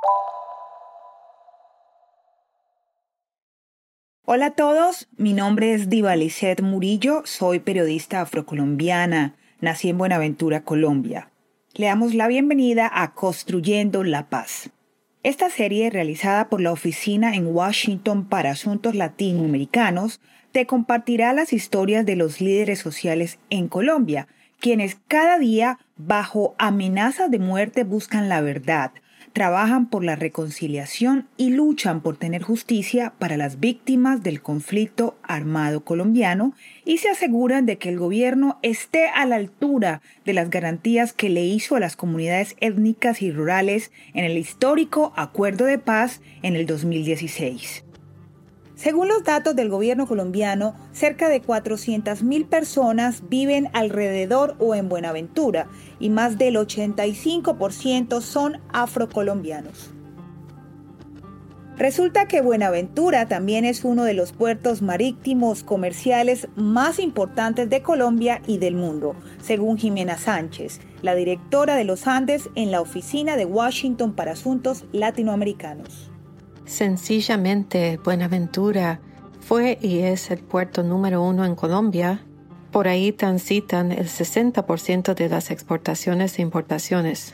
Hola a todos, mi nombre es Divalicet Murillo, soy periodista afrocolombiana, nací en Buenaventura, Colombia. Le damos la bienvenida a Construyendo la Paz. Esta serie, realizada por la Oficina en Washington para Asuntos Latinoamericanos, te compartirá las historias de los líderes sociales en Colombia, quienes cada día, bajo amenazas de muerte, buscan la verdad, trabajan por la reconciliación y luchan por tener justicia para las víctimas del conflicto armado colombiano y se aseguran de que el gobierno esté a la altura de las garantías que le hizo a las comunidades étnicas y rurales en el histórico Acuerdo de Paz en el 2016. Según los datos del gobierno colombiano, cerca de 400.000 personas viven alrededor o en Buenaventura y más del 85% son afrocolombianos. Resulta que Buenaventura también es uno de los puertos marítimos comerciales más importantes de Colombia y del mundo, según Jimena Sánchez, la directora de los Andes en la Oficina de Washington para Asuntos Latinoamericanos. Sencillamente, Buenaventura fue y es el puerto número 1 en Colombia. Por ahí transitan el 60% de las exportaciones e importaciones.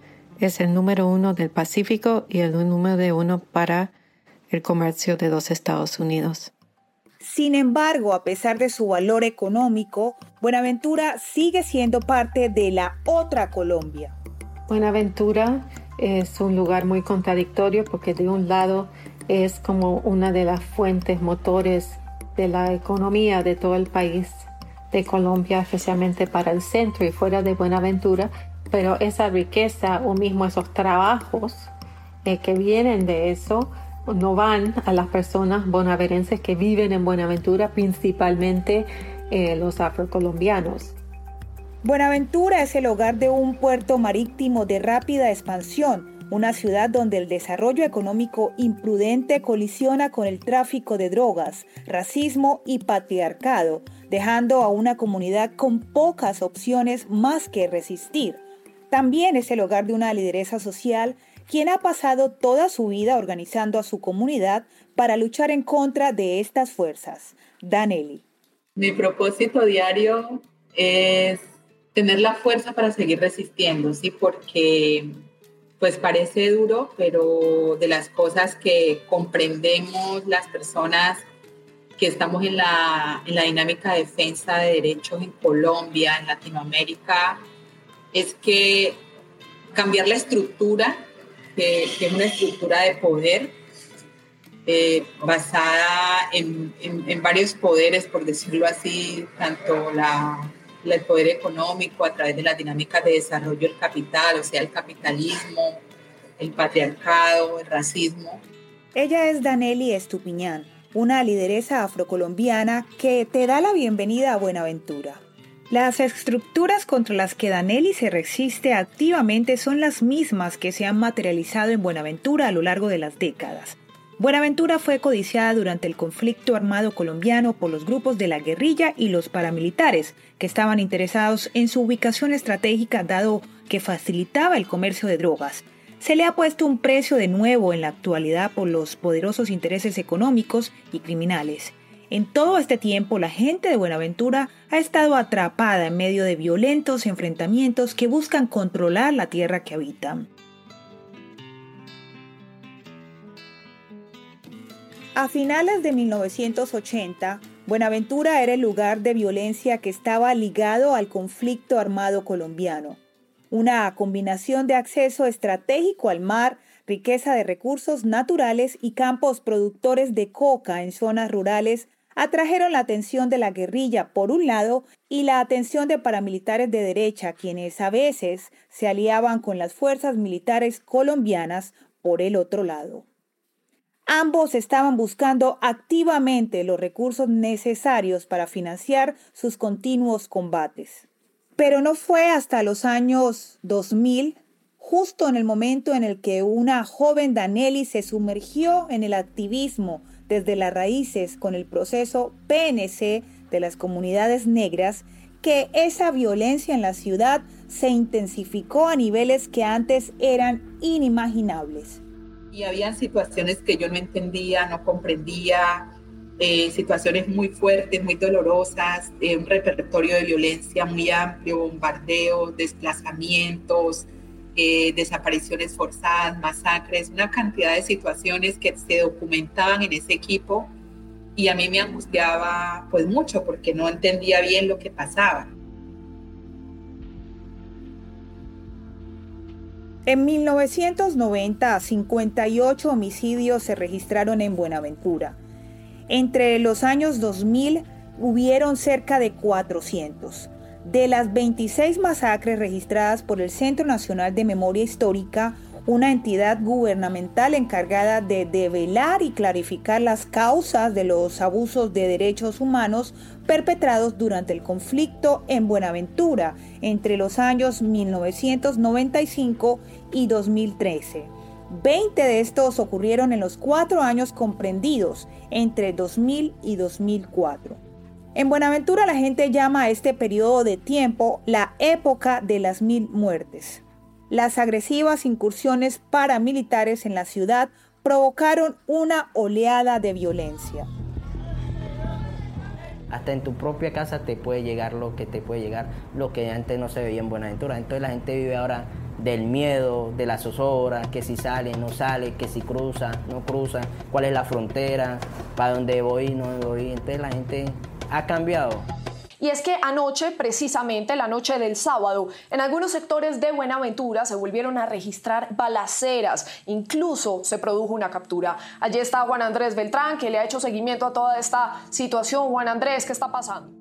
Es el número 1 del Pacífico y el número 1 para el comercio de los Estados Unidos. Sin embargo, a pesar de su valor económico, Buenaventura sigue siendo parte de la otra Colombia. Buenaventura es un lugar muy contradictorio porque de un lado es como una de las fuentes motores de la economía de todo el país de Colombia, especialmente para el centro y fuera de Buenaventura, pero esa riqueza o mismo esos trabajos que vienen de eso no van a las personas bonaverenses que viven en Buenaventura, principalmente los afrocolombianos. Buenaventura es el hogar de un puerto marítimo de rápida expansión, una ciudad donde el desarrollo económico imprudente colisiona con el tráfico de drogas, racismo y patriarcado, dejando a una comunidad con pocas opciones más que resistir. También es el hogar de una lideresa social quien ha pasado toda su vida organizando a su comunidad para luchar en contra de estas fuerzas. Danelli. Mi propósito diario es tener la fuerza para seguir resistiendo, ¿sí? Porque pues parece duro, pero de las cosas que comprendemos las personas que estamos en la dinámica de defensa de derechos en Colombia, en Latinoamérica, es que cambiar la estructura, que es una estructura de poder, basada en varios poderes, por decirlo así, tanto el poder económico a través de las dinámicas de desarrollo del capital, o sea, el capitalismo, el patriarcado, el racismo. Ella es Danelli Estupiñán, una lideresa afrocolombiana que te da la bienvenida a Buenaventura. Las estructuras contra las que Danelli se resiste activamente son las mismas que se han materializado en Buenaventura a lo largo de las décadas. Buenaventura fue codiciada durante el conflicto armado colombiano por los grupos de la guerrilla y los paramilitares, que estaban interesados en su ubicación estratégica dado que facilitaba el comercio de drogas. Se le ha puesto un precio de nuevo en la actualidad por los poderosos intereses económicos y criminales. En todo este tiempo, la gente de Buenaventura ha estado atrapada en medio de violentos enfrentamientos que buscan controlar la tierra que habitan. A finales de 1980, Buenaventura era el lugar de violencia que estaba ligado al conflicto armado colombiano. Una combinación de acceso estratégico al mar, riqueza de recursos naturales y campos productores de coca en zonas rurales atrajeron la atención de la guerrilla por un lado y la atención de paramilitares de derecha, quienes a veces se aliaban con las fuerzas militares colombianas por el otro lado. Ambos estaban buscando activamente los recursos necesarios para financiar sus continuos combates. Pero no fue hasta los años 2000, justo en el momento en el que una joven Danelli se sumergió en el activismo desde las raíces con el proceso PNC de las comunidades negras, que esa violencia en la ciudad se intensificó a niveles que antes eran inimaginables. Y habían situaciones que yo no entendía, no comprendía, situaciones muy fuertes, muy dolorosas, un repertorio de violencia muy amplio, bombardeos, desplazamientos, desapariciones forzadas, masacres, una cantidad de situaciones que se documentaban en ese equipo y a mí me angustiaba pues mucho porque no entendía bien lo que pasaba. En 1990, 58 homicidios se registraron en Buenaventura. Entre los años 2000 hubieron cerca de 400. De las 26 masacres registradas por el Centro Nacional de Memoria Histórica, una entidad gubernamental encargada de develar y clarificar las causas de los abusos de derechos humanos perpetrados durante el conflicto en Buenaventura entre los años 1995 y 2013. 20 de estos ocurrieron en los 4 años comprendidos entre 2000 y 2004. En Buenaventura la gente llama a este periodo de tiempo la época de las 1000 muertes. Las agresivas incursiones paramilitares en la ciudad provocaron una oleada de violencia. Hasta en tu propia casa te puede llegar lo que te puede llegar, lo que antes no se veía en Buenaventura. Entonces la gente vive ahora del miedo, de la zozobra, que si sale, no sale, que si cruza, no cruza, cuál es la frontera, para dónde voy, no voy. Entonces la gente ha cambiado. Y es que anoche, precisamente la noche del sábado, en algunos sectores de Buenaventura se volvieron a registrar balaceras, incluso se produjo una captura. Allí está Juan Andrés Beltrán, que le ha hecho seguimiento a toda esta situación. Juan Andrés, ¿qué está pasando?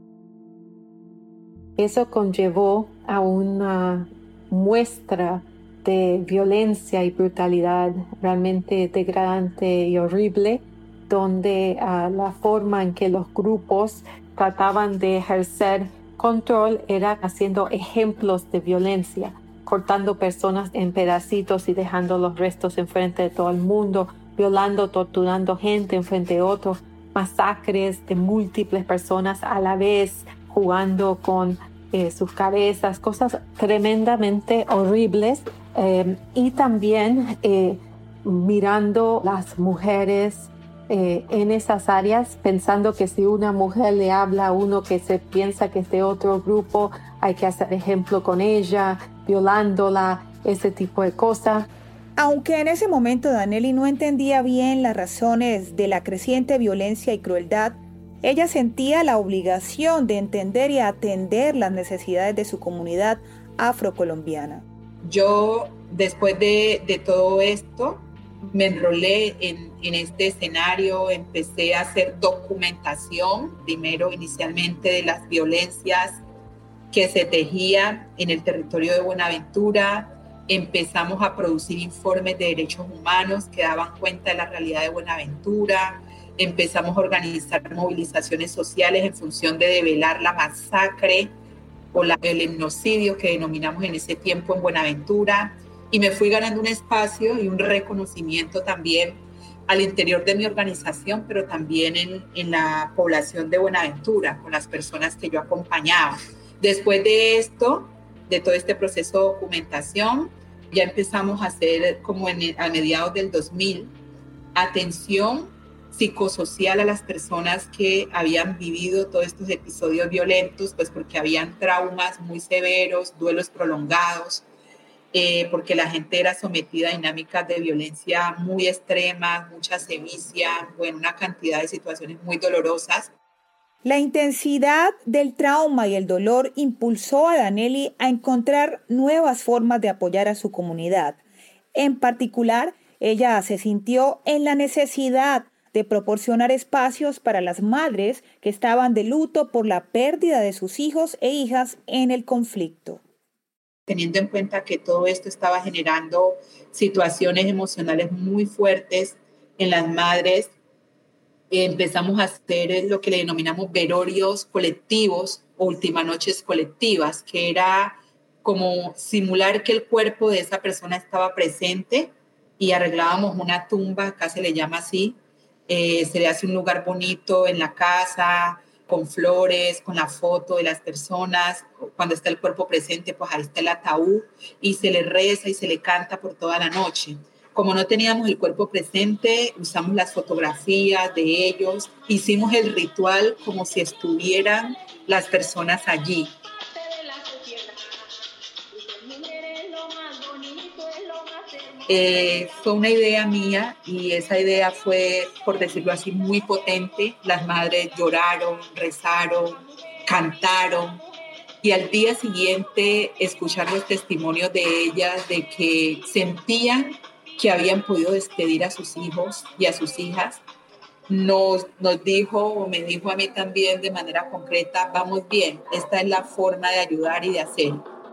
Eso conllevó a una muestra de violencia y brutalidad realmente degradante y horrible, donde la forma en que los grupos trataban de ejercer control era haciendo ejemplos de violencia, cortando personas en pedacitos y dejando los restos enfrente de todo el mundo, violando, torturando gente enfrente de otros, masacres de múltiples personas a la vez, jugando con sus cabezas, cosas tremendamente horribles, y también mirando las mujeres en esas áreas, pensando que si una mujer le habla a uno que se piensa que es de otro grupo, hay que hacer ejemplo con ella, violándola, ese tipo de cosas. Aunque en ese momento Danelli no entendía bien las razones de la creciente violencia y crueldad, ella sentía la obligación de entender y atender las necesidades de su comunidad afrocolombiana. Yo, después de todo esto, me enrolé en este escenario, empecé a hacer documentación, primero inicialmente de las violencias que se tejían en el territorio de Buenaventura. Empezamos a producir informes de derechos humanos que daban cuenta de la realidad de Buenaventura. Empezamos a organizar movilizaciones sociales en función de develar la masacre o el etnocidio que denominamos en ese tiempo en Buenaventura. Y me fui ganando un espacio y un reconocimiento también al interior de mi organización, pero también en la población de Buenaventura, con las personas que yo acompañaba. Después de esto, de todo este proceso de documentación, ya empezamos a hacer, como a mediados del 2000, atención psicosocial a las personas que habían vivido todos estos episodios violentos, pues porque habían traumas muy severos, duelos prolongados, porque la gente era sometida a dinámicas de violencia muy extremas, mucha sevicia, bueno, una cantidad de situaciones muy dolorosas. La intensidad del trauma y el dolor impulsó a Danelli a encontrar nuevas formas de apoyar a su comunidad. En particular, ella se sintió en la necesidad de proporcionar espacios para las madres que estaban de luto por la pérdida de sus hijos e hijas en el conflicto. Teniendo en cuenta que todo esto estaba generando situaciones emocionales muy fuertes en las madres, empezamos a hacer lo que le denominamos velorios colectivos o ultimanoches colectivas, que era como simular que el cuerpo de esa persona estaba presente y arreglábamos una tumba, acá se le llama así, se le hace un lugar bonito en la casa, con flores, con la foto de las personas. Cuando está el cuerpo presente, pues ahí está el ataúd y se le reza y se le canta por toda la noche, Como no teníamos el cuerpo presente, usamos las fotografías de ellos, hicimos el ritual como si estuvieran las personas allí. Fue una idea mía y esa idea fue, por decirlo así, muy potente. Las madres lloraron, rezaron, cantaron y al día siguiente escuchar los testimonios de ellas de que sentían que habían podido despedir a sus hijos y a sus hijas. Nos dijo, o me dijo a mí también de manera concreta, vamos bien, esta es la forma de ayudar y de hacer.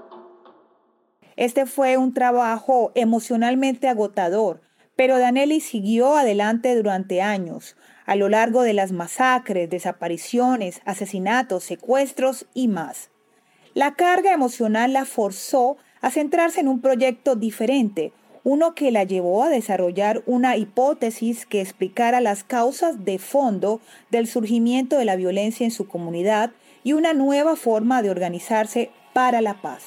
Este fue un trabajo emocionalmente agotador, pero Danelli siguió adelante durante años, a lo largo de las masacres, desapariciones, asesinatos, secuestros y más. La carga emocional la forzó a centrarse en un proyecto diferente, uno que la llevó a desarrollar una hipótesis que explicara las causas de fondo del surgimiento de la violencia en su comunidad y una nueva forma de organizarse para la paz.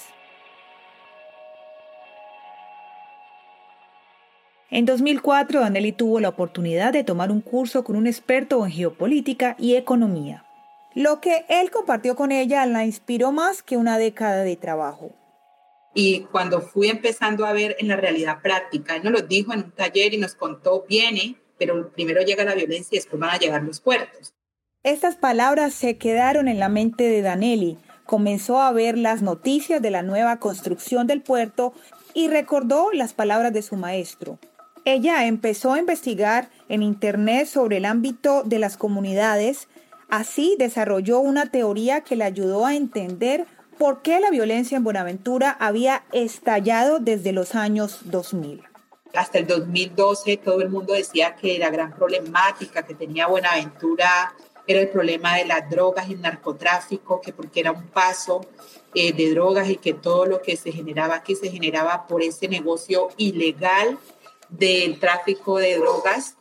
En 2004, Danelli tuvo la oportunidad de tomar un curso con un experto en geopolítica y economía. Lo que él compartió con ella la inspiró más que una década de trabajo. Y cuando fui empezando a ver en la realidad práctica, él nos lo dijo en un taller y nos contó, viene, pero primero llega la violencia y después van a llegar los puertos. Estas palabras se quedaron en la mente de Danelli. Comenzó a ver las noticias de la nueva construcción del puerto y recordó las palabras de su maestro. Ella empezó a investigar en Internet sobre el ámbito de las comunidades. Así desarrolló una teoría que le ayudó a entender por qué la violencia en Buenaventura había estallado desde los años 2000. Hasta el 2012 todo el mundo decía que la gran problemática que tenía Buenaventura era el problema de las drogas y el narcotráfico, que porque era un paso de drogas y que todo lo que se generaba aquí se generaba por ese negocio ilegal del tráfico de drogas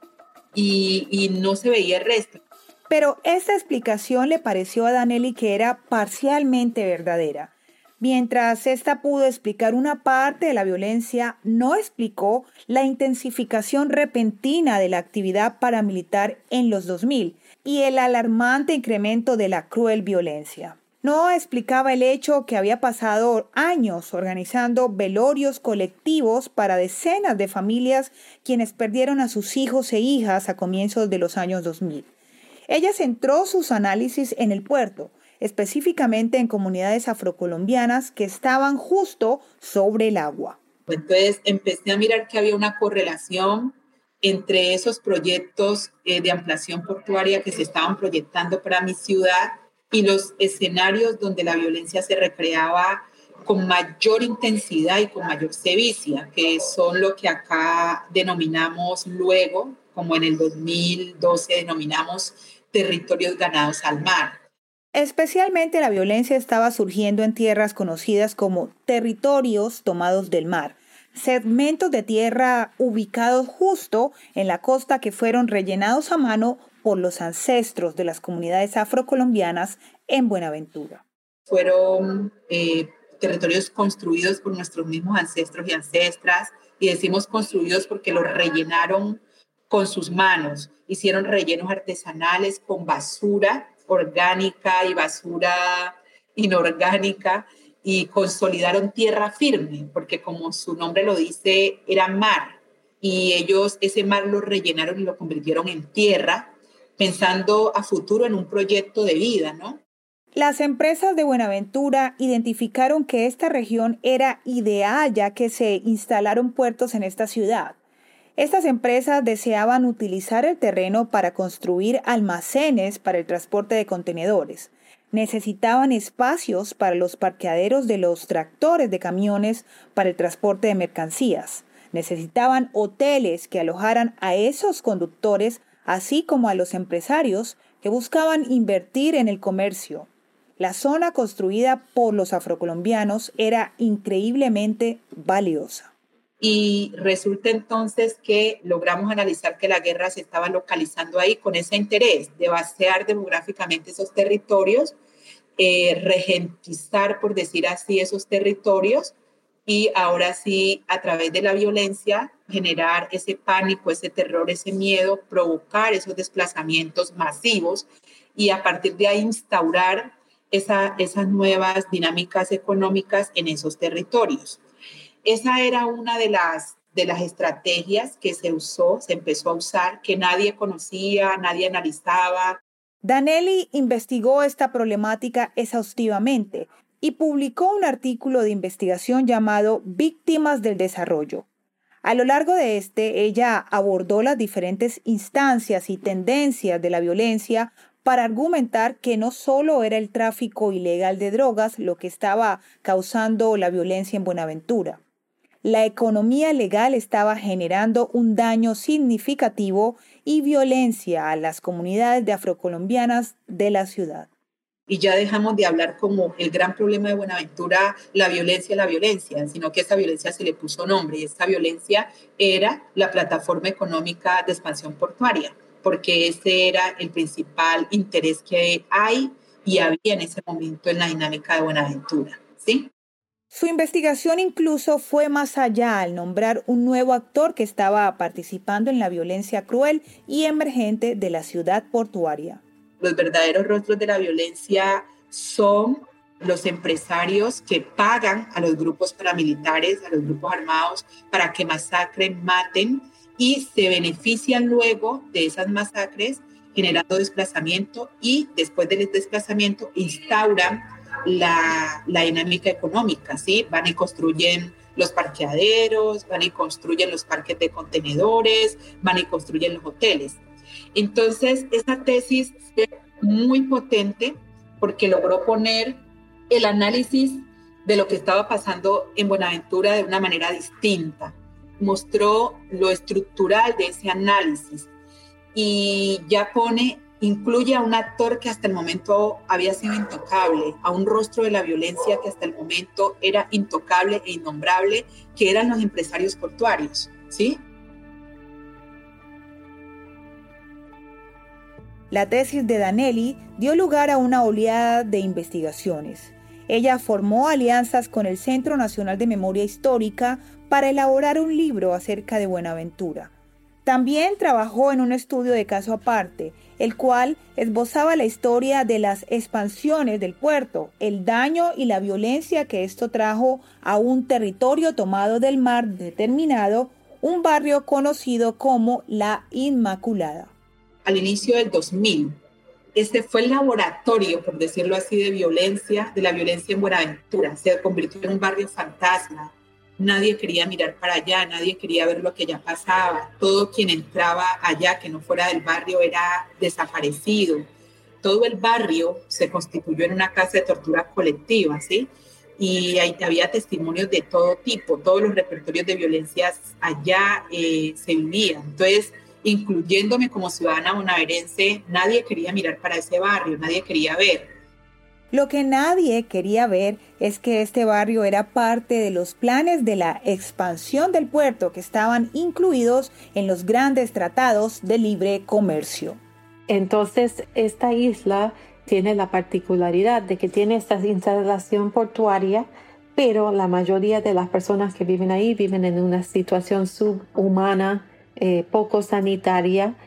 y no se veía el resto. Pero esta explicación le pareció a Danelli que era parcialmente verdadera. Mientras ésta pudo explicar una parte de la violencia, no explicó la intensificación repentina de la actividad paramilitar en los 2000 y el alarmante incremento de la cruel violencia. No explicaba el hecho que había pasado años organizando velorios colectivos para decenas de familias quienes perdieron a sus hijos e hijas a comienzos de los años 2000. Ella centró sus análisis en el puerto, específicamente en comunidades afrocolombianas que estaban justo sobre el agua. Entonces empecé a mirar que había una correlación entre esos proyectos de ampliación portuaria que se estaban proyectando para mi ciudad y los escenarios donde la violencia se recreaba con mayor intensidad y con mayor sevicia, que son lo que acá denominamos luego, como en el 2012 denominamos territorios ganados al mar. Especialmente la violencia estaba surgiendo en tierras conocidas como territorios tomados del mar, segmentos de tierra ubicados justo en la costa que fueron rellenados a mano por los ancestros de las comunidades afrocolombianas en Buenaventura. Fueron territorios construidos por nuestros mismos ancestros y ancestras, y decimos construidos porque los rellenaron con sus manos, hicieron rellenos artesanales con basura orgánica y basura inorgánica y consolidaron tierra firme, porque como su nombre lo dice, era mar, y ellos ese mar lo rellenaron y lo convirtieron en tierra, pensando a futuro en un proyecto de vida, ¿no? Las empresas de Buenaventura identificaron que esta región era ideal ya que se instalaron puertos en esta ciudad. Estas empresas deseaban utilizar el terreno para construir almacenes para el transporte de contenedores. Necesitaban espacios para los parqueaderos de los tractores de camiones para el transporte de mercancías. Necesitaban hoteles que alojaran a esos conductores, así como a los empresarios que buscaban invertir en el comercio. La zona construida por los afrocolombianos era increíblemente valiosa. Y resulta entonces que logramos analizar que la guerra se estaba localizando ahí con ese interés de vaciar demográficamente esos territorios, regentizar, por decir así, esos territorios y ahora sí, a través de la violencia, generar ese pánico, ese terror, ese miedo, provocar esos desplazamientos masivos y a partir de ahí instaurar esas nuevas dinámicas económicas en esos territorios. Esa era una de las estrategias que se empezó a usar, que nadie conocía, nadie analizaba. Danelli investigó esta problemática exhaustivamente y publicó un artículo de investigación llamado Víctimas del Desarrollo. A lo largo de ella abordó las diferentes instancias y tendencias de la violencia para argumentar que no solo era el tráfico ilegal de drogas lo que estaba causando la violencia en Buenaventura. La economía legal estaba generando un daño significativo y violencia a las comunidades de afrocolombianas de la ciudad. Y ya dejamos de hablar como el gran problema de Buenaventura, la violencia, sino que esa violencia se le puso nombre y esta violencia era la plataforma económica de expansión portuaria, porque ese era el principal interés que hay y había en ese momento en la dinámica de Buenaventura, ¿sí? Su investigación incluso fue más allá al nombrar un nuevo actor que estaba participando en la violencia cruel y emergente de la ciudad portuaria. Los verdaderos rostros de la violencia son los empresarios que pagan a los grupos paramilitares, a los grupos armados, para que masacren, maten y se benefician luego de esas masacres generando desplazamiento y después del desplazamiento instauran la dinámica económica, ¿sí? Van y construyen los parqueaderos, van y construyen los parques de contenedores, van y construyen los hoteles. Entonces, esa tesis fue muy potente porque logró poner el análisis de lo que estaba pasando en Buenaventura de una manera distinta. Mostró lo estructural de ese análisis y ya incluye a un actor que hasta el momento había sido intocable, a un rostro de la violencia que hasta el momento era intocable e innombrable, que eran los empresarios portuarios, ¿sí? La tesis de Danelli dio lugar a una oleada de investigaciones. Ella formó alianzas con el Centro Nacional de Memoria Histórica para elaborar un libro acerca de Buenaventura. También trabajó en un estudio de caso aparte, el cual esbozaba la historia de las expansiones del puerto, el daño y la violencia que esto trajo a un territorio tomado del mar determinado, un barrio conocido como La Inmaculada. Al inicio del 2000, este fue el laboratorio, por decirlo así, de la violencia en Buenaventura. Se convirtió en un barrio fantasma. Nadie quería mirar para allá, nadie quería ver lo que ya pasaba. Todo quien entraba allá, que no fuera del barrio, era desaparecido. Todo el barrio se constituyó en una casa de tortura colectiva, ¿sí? Y ahí había testimonios de todo tipo. Todos los repertorios de violencias allá se vivían. Entonces, incluyéndome como ciudadana bonaerense, nadie quería mirar para ese barrio, nadie quería ver. Lo que nadie quería ver es que este barrio era parte de los planes de la expansión del puerto que estaban incluidos en los grandes tratados de libre comercio. Entonces, esta isla tiene la particularidad de que tiene esta instalación portuaria, pero la mayoría de las personas que viven ahí viven en una situación subhumana, poco sanitaria,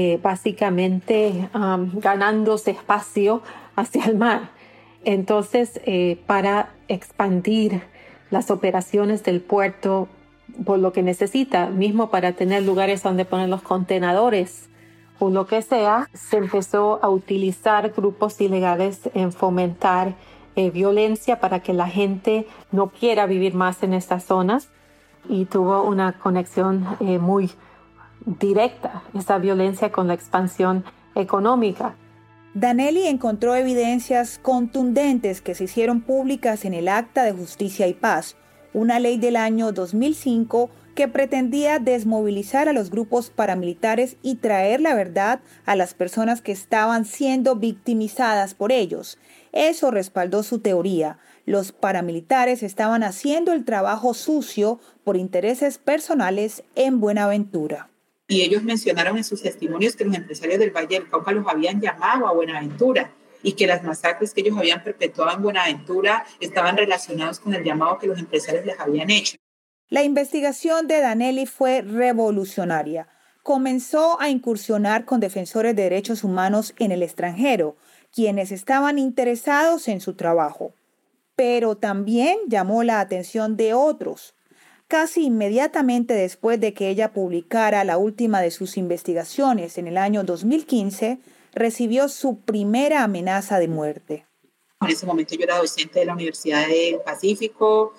básicamente ganándose espacio hacia el mar. Entonces, para expandir las operaciones del puerto, por lo que necesita, mismo para tener lugares donde poner los contenedores o lo que sea, se empezó a utilizar grupos ilegales en fomentar violencia para que la gente no quiera vivir más en estas zonas, y tuvo una conexión muy directa, esa violencia, con la expansión económica. Danelli encontró evidencias contundentes que se hicieron públicas en el Acta de Justicia y Paz, una ley del año 2005 que pretendía desmovilizar a los grupos paramilitares y traer la verdad a las personas que estaban siendo victimizadas por ellos. Eso respaldó su teoría. Los paramilitares estaban haciendo el trabajo sucio por intereses personales en Buenaventura. Y ellos mencionaron en sus testimonios que los empresarios del Valle del Cauca los habían llamado a Buenaventura y que las masacres que ellos habían perpetuado en Buenaventura estaban relacionados con el llamado que los empresarios les habían hecho. La investigación de Danelli fue revolucionaria. Comenzó a incursionar con defensores de derechos humanos en el extranjero, quienes estaban interesados en su trabajo. Pero también llamó la atención de otros. Casi inmediatamente después de que ella publicara la última de sus investigaciones en el año 2015, recibió su primera amenaza de muerte. En ese momento yo era docente de la Universidad del Pacífico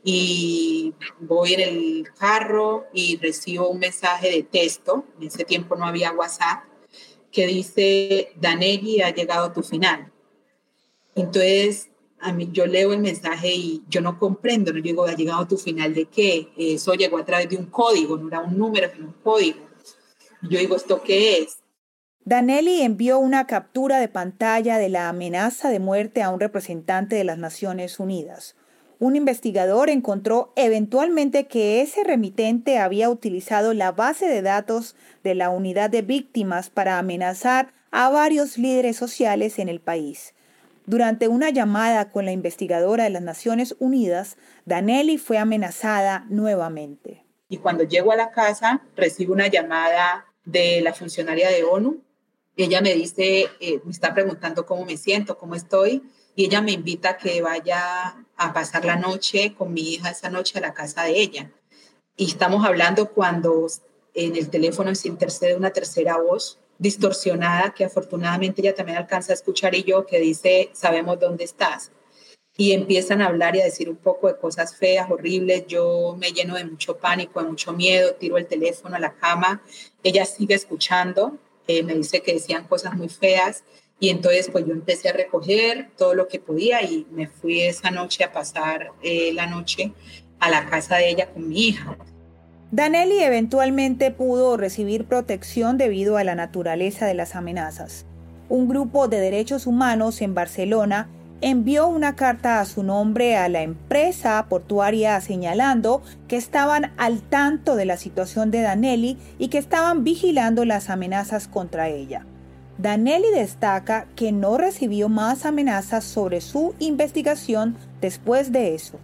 y voy en el carro y recibo un mensaje de texto, en ese tiempo no había WhatsApp, que dice: Danelli, ha llegado a tu final. Entonces, yo leo el mensaje y yo no comprendo, no digo: ¿ha llegado a tu final de qué? Eso llegó a través de un código, no era un número, sino un código. Yo digo: ¿esto qué es? Danelli envió una captura de pantalla de la amenaza de muerte a un representante de las Naciones Unidas. Un investigador encontró eventualmente que ese remitente había utilizado la base de datos de la unidad de víctimas para amenazar a varios líderes sociales en el país. Durante una llamada con la investigadora de las Naciones Unidas, Danelli fue amenazada nuevamente. Y cuando llego a la casa, recibo una llamada de la funcionaria de ONU. Ella me dice, me está preguntando cómo me siento, cómo estoy, y ella me invita a que vaya a pasar la noche con mi hija esa noche a la casa de ella. Y estamos hablando cuando en el teléfono se intercede una tercera voz distorsionada que afortunadamente ella también alcanza a escuchar, y yo, que dice: sabemos dónde estás. Y empiezan a hablar y a decir un poco de cosas feas, horribles. Yo me lleno de mucho pánico, de mucho miedo, tiro el teléfono a la cama. Ella sigue escuchando, me dice que decían cosas muy feas. Y entonces pues yo empecé a recoger todo lo que podía y me fui esa noche a pasar la noche a la casa de ella con mi hija. Danelli eventualmente pudo recibir protección debido a la naturaleza de las amenazas. Un grupo de derechos humanos en Barcelona envió una carta a su nombre a la empresa portuaria señalando que estaban al tanto de la situación de Danelli y que estaban vigilando las amenazas contra ella. Danelli destaca que no recibió más amenazas sobre su investigación después de eso.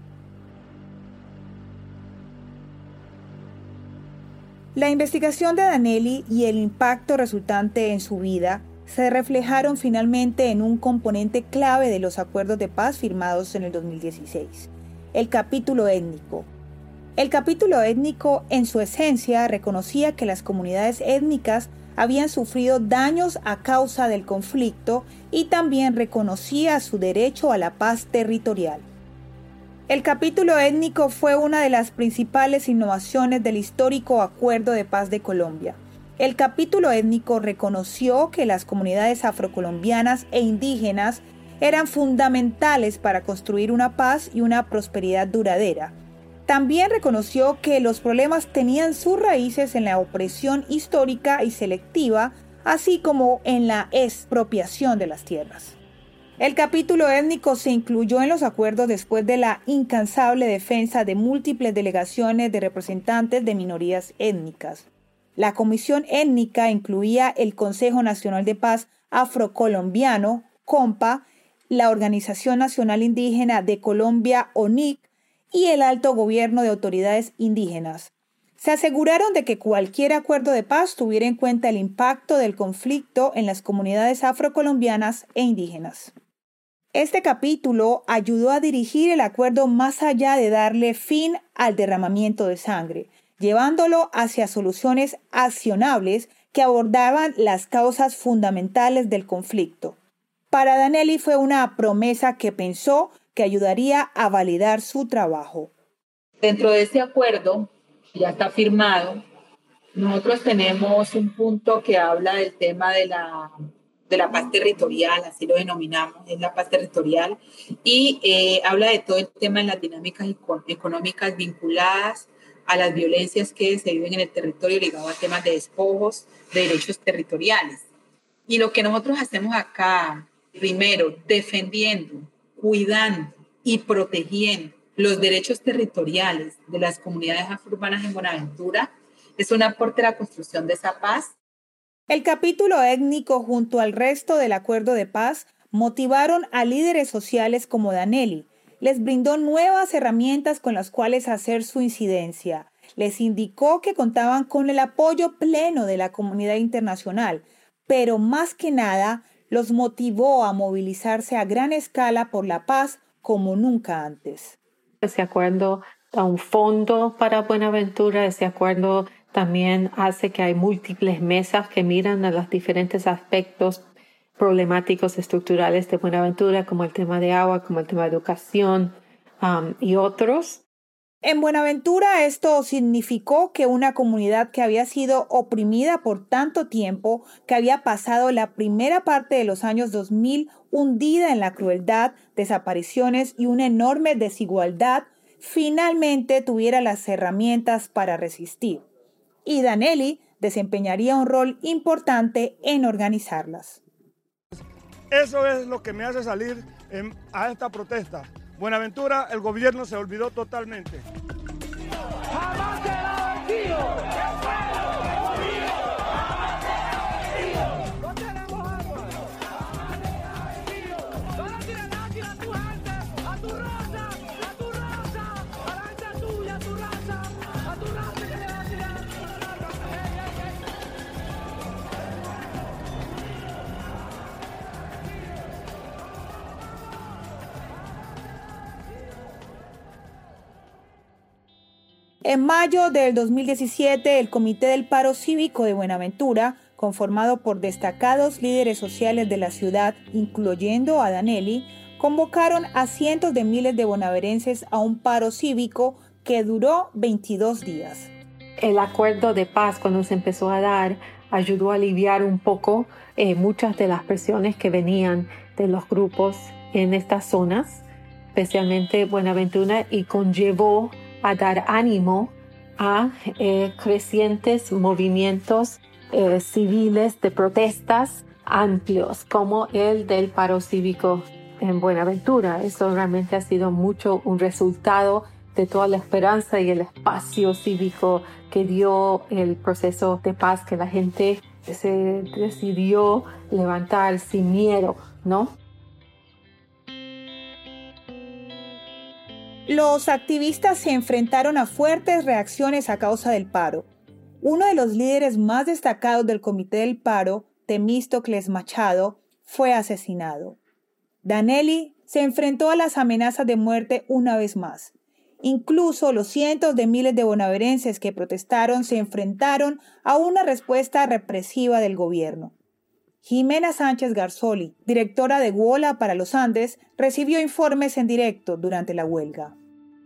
La investigación de Danelli y el impacto resultante en su vida se reflejaron finalmente en un componente clave de los acuerdos de paz firmados en el 2016, el capítulo étnico. El capítulo étnico, en su esencia, reconocía que las comunidades étnicas habían sufrido daños a causa del conflicto y también reconocía su derecho a la paz territorial. El capítulo étnico fue una de las principales innovaciones del histórico Acuerdo de Paz de Colombia. El capítulo étnico reconoció que las comunidades afrocolombianas e indígenas eran fundamentales para construir una paz y una prosperidad duradera. También reconoció que los problemas tenían sus raíces en la opresión histórica y selectiva, así como en la expropiación de las tierras. El capítulo étnico se incluyó en los acuerdos después de la incansable defensa de múltiples delegaciones de representantes de minorías étnicas. La Comisión Étnica incluía el Consejo Nacional de Paz Afrocolombiano, CONPA, la Organización Nacional Indígena de Colombia, ONIC, y el Alto Gobierno de Autoridades Indígenas. Se aseguraron de que cualquier acuerdo de paz tuviera en cuenta el impacto del conflicto en las comunidades afrocolombianas e indígenas. Este capítulo ayudó a dirigir el acuerdo más allá de darle fin al derramamiento de sangre, llevándolo hacia soluciones accionables que abordaban las causas fundamentales del conflicto. Para Danelli fue una promesa que pensó que ayudaría a validar su trabajo. Dentro de ese acuerdo, ya está firmado, nosotros tenemos un punto que habla del tema de la paz territorial, así lo denominamos, es la paz territorial, y habla de todo el tema de las dinámicas económicas vinculadas a las violencias que se viven en el territorio ligado a temas de despojos, de derechos territoriales. Y lo que nosotros hacemos acá, primero, defendiendo, cuidando y protegiendo los derechos territoriales de las comunidades afrourbanas en Buenaventura, es un aporte a la construcción de esa paz. El capítulo étnico junto al resto del acuerdo de paz motivaron a líderes sociales como Danelli, les brindó nuevas herramientas con las cuales hacer su incidencia. Les indicó que contaban con el apoyo pleno de la comunidad internacional, pero más que nada los motivó a movilizarse a gran escala por la paz como nunca antes. Ese acuerdo da un fondo para Buenaventura. Ese acuerdo también hace que hay múltiples mesas que miran a los diferentes aspectos problemáticos estructurales de Buenaventura, como el tema de agua, como el tema de educación y otros. En Buenaventura esto significó que una comunidad que había sido oprimida por tanto tiempo, que había pasado la primera parte de los años 2000 hundida en la crueldad, desapariciones y una enorme desigualdad, finalmente tuviera las herramientas para resistir. Y Danelli desempeñaría un rol importante en organizarlas. Eso es lo que me hace salir a esta protesta. Buenaventura, el gobierno se olvidó totalmente. ¡Jamás será vencido! ¡No tenemos agua! ¡Solo tira a tu gente! ¡A tu raza! ¡A tu raza! ¡A la gente tuya! ¡A tu raza! ¡A tu raza que le va a tirar! En mayo del 2017, el Comité del Paro Cívico de Buenaventura, conformado por destacados líderes sociales de la ciudad, incluyendo a Danelli, convocaron a cientos de miles de bonaerenses a un paro cívico que duró 22 días. El acuerdo de paz, cuando se empezó a dar, ayudó a aliviar un poco muchas de las presiones que venían de los grupos en estas zonas, especialmente Buenaventura, y conllevó a dar ánimo a crecientes movimientos civiles de protestas amplios, como el del paro cívico en Buenaventura. Eso realmente ha sido mucho un resultado de toda la esperanza y el espacio cívico que dio el proceso de paz, que la gente se decidió levantar sin miedo, ¿no? Los activistas se enfrentaron a fuertes reacciones a causa del paro. Uno de los líderes más destacados del Comité del Paro, Temístocles Machado, fue asesinado. Danelli se enfrentó a las amenazas de muerte una vez más. Incluso los cientos de miles de bonaerenses que protestaron se enfrentaron a una respuesta represiva del gobierno. Jimena Sánchez Garzoli, directora de WOLA para los Andes, recibió informes en directo durante la huelga.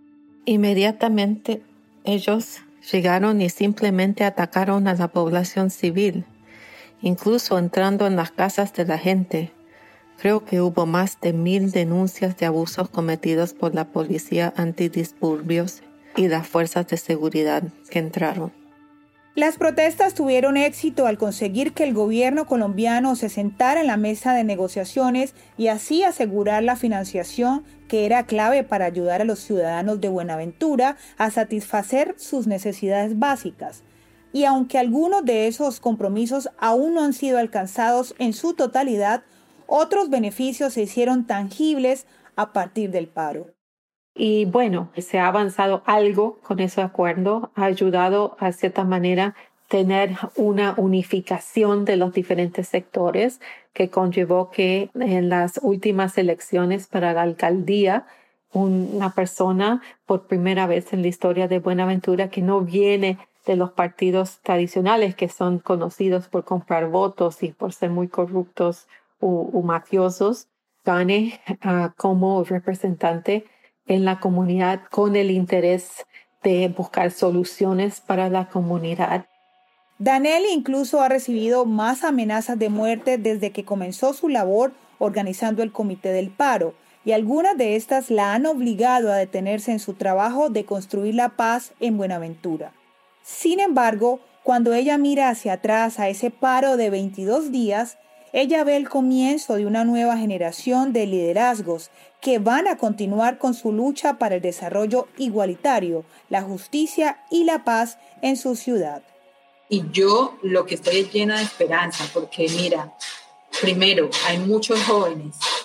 Inmediatamente ellos llegaron y simplemente atacaron a la población civil, incluso entrando en las casas de la gente. Creo que hubo más de 1,000 denuncias de abusos cometidos por la policía antidisturbios y las fuerzas de seguridad que entraron. Las protestas tuvieron éxito al conseguir que el gobierno colombiano se sentara en la mesa de negociaciones y así asegurar la financiación que era clave para ayudar a los ciudadanos de Buenaventura a satisfacer sus necesidades básicas. Y aunque algunos de esos compromisos aún no han sido alcanzados en su totalidad, otros beneficios se hicieron tangibles a partir del paro. Y bueno, se ha avanzado algo con ese acuerdo, ha ayudado a cierta manera tener una unificación de los diferentes sectores que conllevó que en las últimas elecciones para la alcaldía una persona por primera vez en la historia de Buenaventura que no viene de los partidos tradicionales que son conocidos por comprar votos y por ser muy corruptos o mafiosos, gane como representante en la comunidad con el interés de buscar soluciones para la comunidad. Danelli incluso ha recibido más amenazas de muerte desde que comenzó su labor organizando el Comité del Paro, y algunas de estas la han obligado a detenerse en su trabajo de construir la paz en Buenaventura. Sin embargo, cuando ella mira hacia atrás a ese paro de 22 días, ella ve el comienzo de una nueva generación de liderazgos que van a continuar con su lucha para el desarrollo igualitario, la justicia y la paz en su ciudad. Y yo lo que estoy es llena de esperanza, porque mira, primero, hay muchos jóvenes,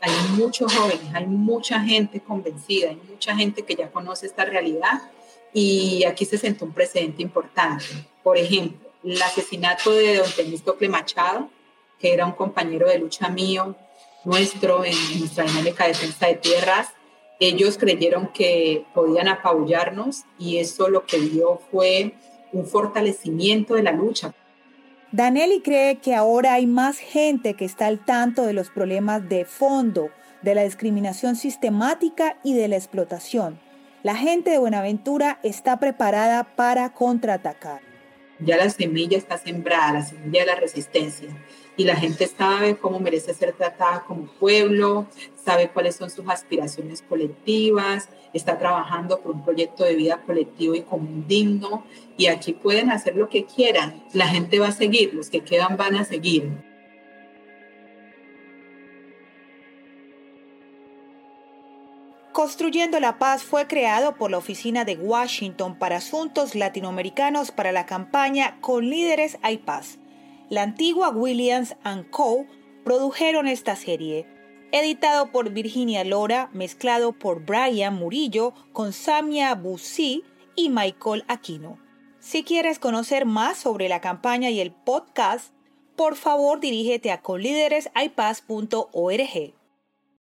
hay muchos jóvenes, hay mucha gente convencida, hay mucha gente que ya conoce esta realidad y aquí se sentó un precedente importante. Por ejemplo, el asesinato de don Temístocle Machado, que era un compañero de lucha mío, nuestro, en nuestra dinámica de defensa de tierras. Ellos creyeron que podían apabullarnos y eso lo que dio fue un fortalecimiento de la lucha. Danelli cree que ahora hay más gente que está al tanto de los problemas de fondo, de la discriminación sistemática y de la explotación. La gente de Buenaventura está preparada para contraatacar. Ya la semilla está sembrada, la semilla de la resistencia. Y la gente sabe cómo merece ser tratada como pueblo, sabe cuáles son sus aspiraciones colectivas, está trabajando por un proyecto de vida colectivo y común digno, y aquí pueden hacer lo que quieran. La gente va a seguir, los que quedan van a seguir. Construyendo la Paz fue creado por la Oficina de Washington para Asuntos Latinoamericanos para la campaña Con Líderes hay Paz. La antigua Williams & Co. produjeron esta serie, editado por Virginia Lora, mezclado por Brian Murillo con Samia Bussi y Michael Aquino. Si quieres conocer más sobre la campaña y el podcast, por favor dirígete a conlidereshaypaz.org.